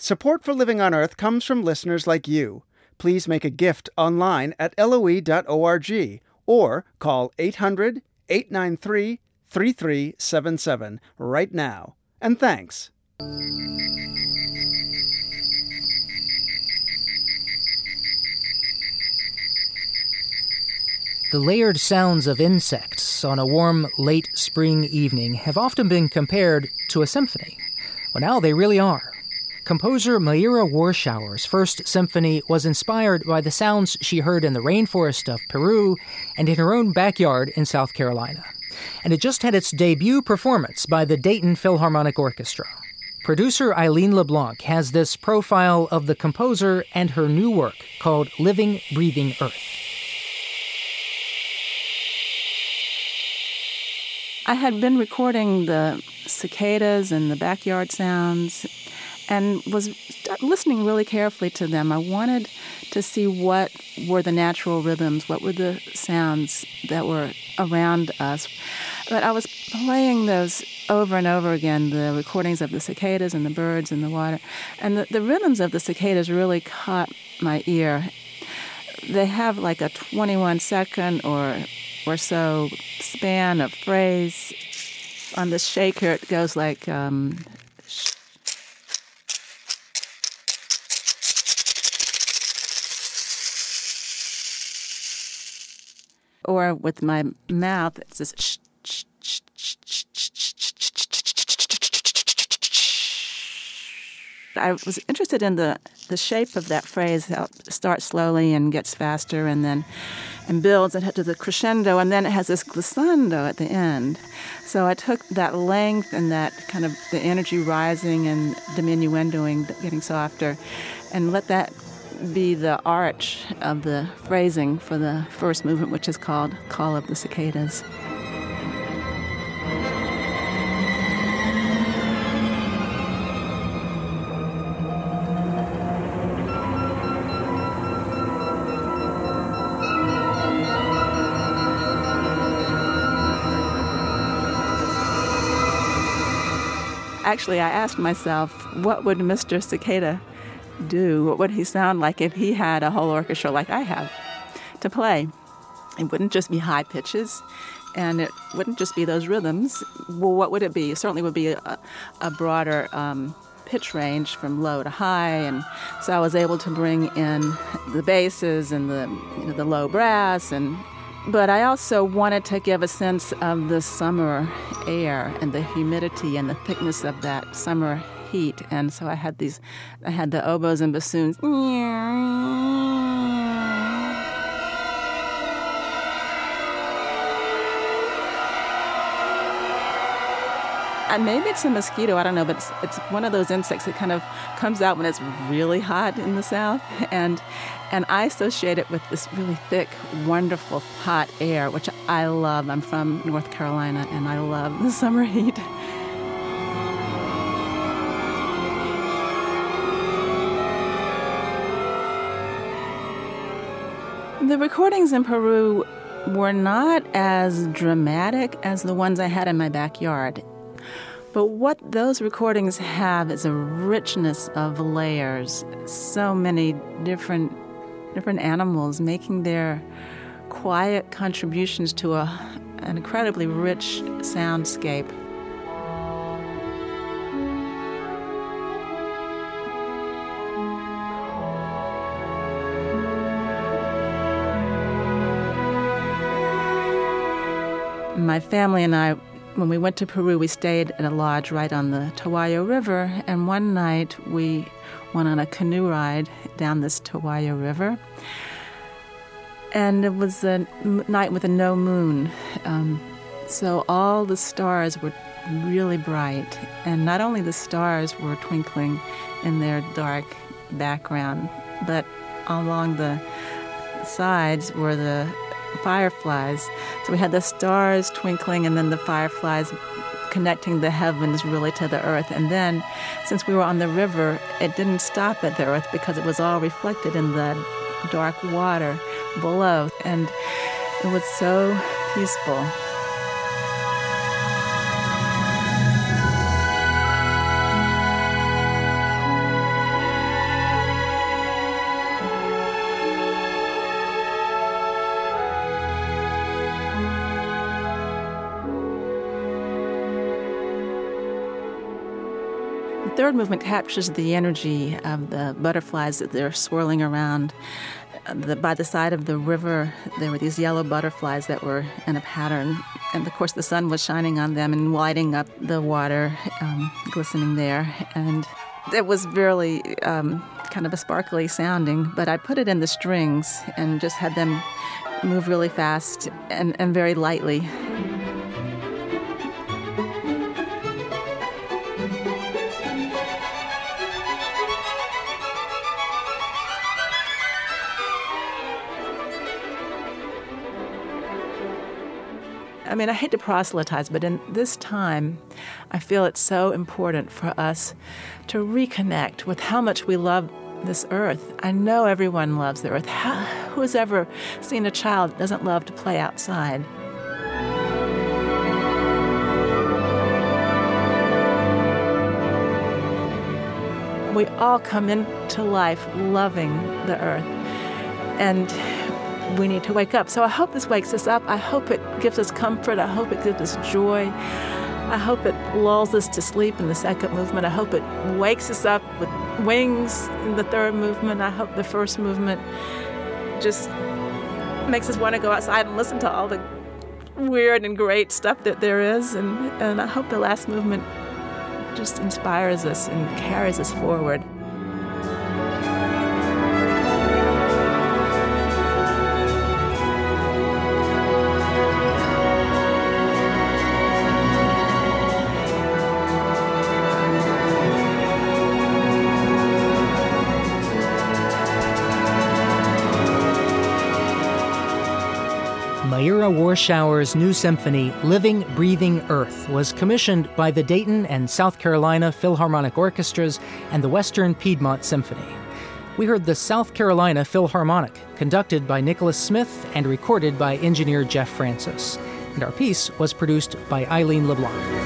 Support for Living on Earth comes from listeners like you. Please make a gift online at LOE.org or call 800-893-3377 right now. And thanks. The layered sounds of insects on a warm, late spring evening have often been compared to a symphony. Well, now they really are. Composer Mayra Warshower's first symphony was inspired by the sounds she heard in the rainforest of Peru and in her own backyard in South Carolina. And it just had its debut performance by the Dayton Philharmonic Orchestra. Producer Eileen LeBlanc has this profile of the composer and her new work called Living, Breathing Earth. I had been recording the cicadas and the backyard sounds and was listening really carefully to them. I wanted to see what were the natural rhythms, what were the sounds that were around us. But I was playing those over and over again, the recordings of the cicadas and the birds and the water. And the rhythms of the cicadas really caught my ear. They have like a 21-second or so span of phrase. On the shaker, it goes like... or with my mouth, it's this... I was interested in the shape of that phrase, how it starts slowly and gets faster and builds and to the crescendo, and then it has this glissando at the end. So I took that length and that kind of the energy rising and diminuendoing, getting softer, and let that be the arch of the phrasing for the first movement, which is called Call of the Cicadas. Actually, I asked myself, what would Mr. Cicada do? What would he sound like if he had a whole orchestra like I have to play? It wouldn't just be high pitches, and it wouldn't just be those rhythms. Well, what would it be? It certainly would be a broader pitch range from low to high, and so I was able to bring in the basses and the low brass, but I also wanted to give a sense of the summer air and the humidity and the thickness of that summer heat. And so I had the oboes and bassoons. And maybe it's a mosquito, I don't know, but it's one of those insects that kind of comes out when it's really hot in the South. And I associate it with this really thick, wonderful, hot air, which I love. I'm from North Carolina, and I love the summer heat. The recordings in Peru were not as dramatic as the ones I had in my backyard. But what those recordings have is a richness of layers, so many different animals making their quiet contributions to an incredibly rich soundscape. My family and I, when we went to Peru, we stayed at a lodge right on the Towayo River, and one night we went on a canoe ride down this Towayo River. And it was a night with a no moon, so all the stars were really bright, and not only the stars were twinkling in their dark background, but along the sides were the fireflies. So we had the stars twinkling and then the fireflies connecting the heavens really to the earth. And then, since we were on the river, it didn't stop at the earth because it was all reflected in the dark water below. And it was so peaceful. third movement captures the energy of the butterflies that they're swirling around. By the side of the river, there were these yellow butterflies that were in a pattern. And, of course, the sun was shining on them and lighting up the water, glistening there. And it was really kind of a sparkly sounding, but I put it in the strings and just had them move really fast and very lightly. I mean, I hate to proselytize, but in this time, I feel it's so important for us to reconnect with how much we love this earth. I know everyone loves the earth. Who has ever seen a child that doesn't love to play outside? We all come into life loving the earth, and we need to wake up. So I hope this wakes us up. I hope it gives us comfort. I hope it gives us joy. I hope it lulls us to sleep in the second movement. I hope it wakes us up with wings in the third movement. I hope the first movement just makes us want to go outside and listen to all the weird and great stuff that there is. And I hope the last movement just inspires us and carries us forward. Mayura Warshower's new symphony, Living, Breathing Earth, was commissioned by the Dayton and South Carolina Philharmonic Orchestras and the Western Piedmont Symphony. We heard the South Carolina Philharmonic, conducted by Nicholas Smith and recorded by engineer Jeff Francis. And our piece was produced by Eileen LeBlanc.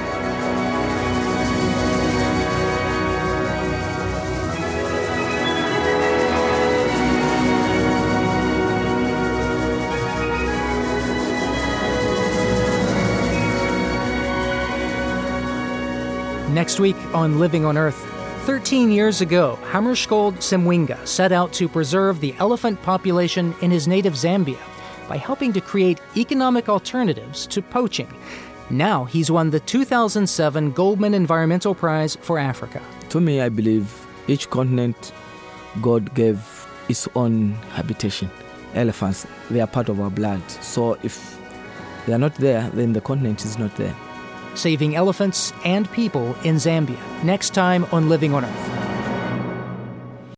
Next week on Living on Earth, 13 years ago, Hammarskjöld Semwinga set out to preserve the elephant population in his native Zambia by helping to create economic alternatives to poaching. Now he's won the 2007 Goldman Environmental Prize for Africa. To me, I believe each continent, God gave its own habitation. Elephants, they are part of our blood. So if they are not there, then the continent is not there. Saving elephants and people in Zambia, next time on Living on Earth.